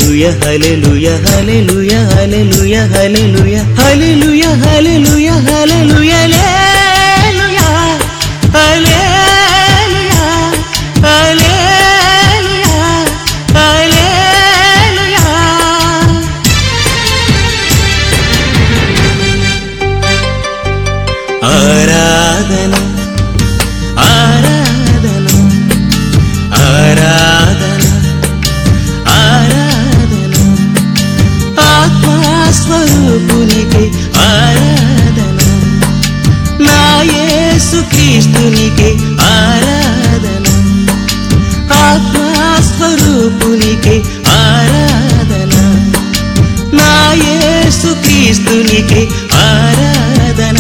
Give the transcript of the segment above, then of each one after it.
hallelujah, hallelujah, hallelujah, hallelujah, hallelujah, hallelujah, hallelujah, hallelujah, hallelujah, hallelujah, hallelujah, hallelujah. ఆరాధన ఆరాధన ఆరాధన ఆరాధన ఆత్మస్వరూపునికి ఆరాధన నా యేసుక్రీస్తునికి ఆరాధన ఆత్మస్వరూపునికి ఆరాధన నా యేసుక్రీస్తునికి ఆరాధన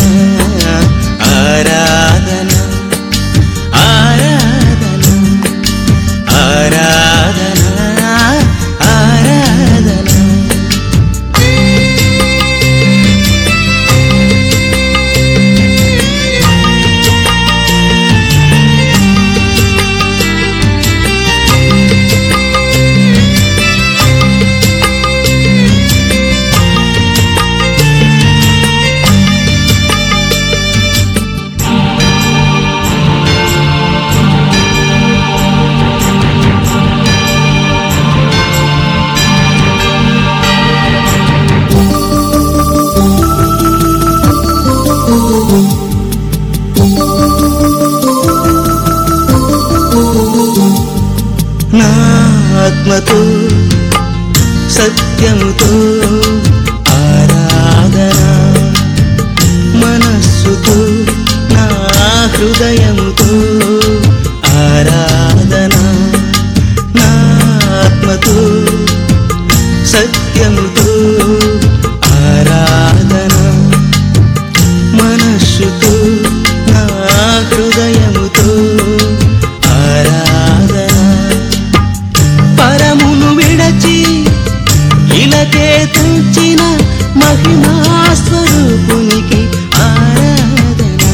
ఆరాధన ఆరాధన ఆరాధన ఆరాధన. నా ఆత్మతో సత్యముతో ఆరాధన మనస్సుతో నా హృదయముతో ఆరాధన నా ఆత్మతో సత్యముతో ఆరాధన మనస్సుతో నా హృదయముతో ఆరాధన పరమును విడచి ఇలకే తుంచిన మహిమా స్వరూపునికి ఆరాధన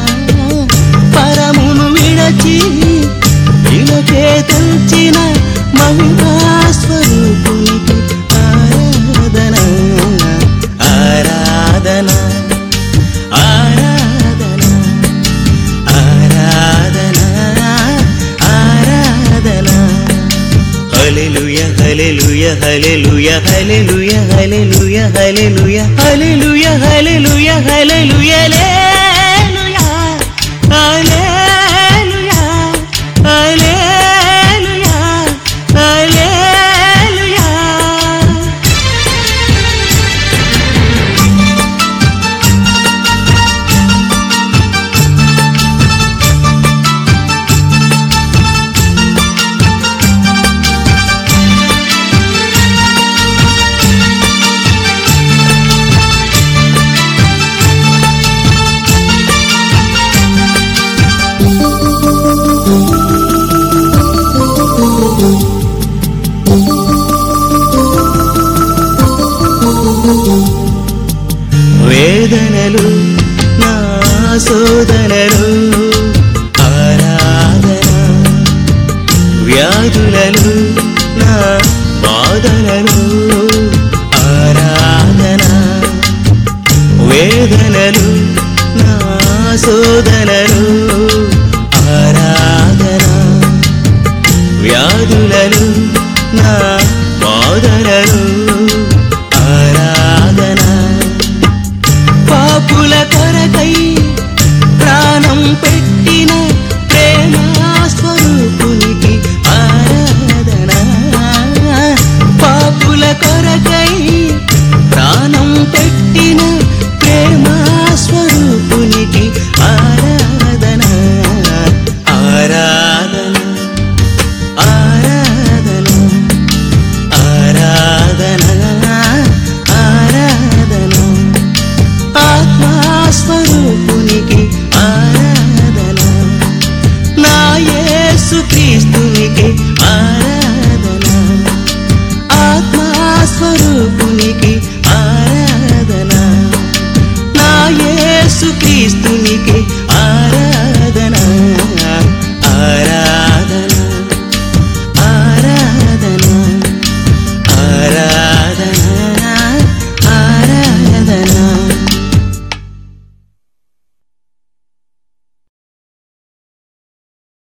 పరమును విడచి ఇలకే తుంచిన మహిమా స్వరూపునికి ఆరాధన ఆరాధన ఆరాధన ఆరాధన ఆరాధన. Hallelujah, hallelujah, hallelujah, hallelujah, hallelujah, hallelujah, hallelujah, hallelujah, hallelujah, hallelujah, hallelujah, hallelujah. వేదనలు నా శోధనలు ఆరాధన వ్యాధులను నా బాధలను ఆరాధన వేదనలు నా శోధనలు ఆరాధన వ్యాధులను నా బాధలను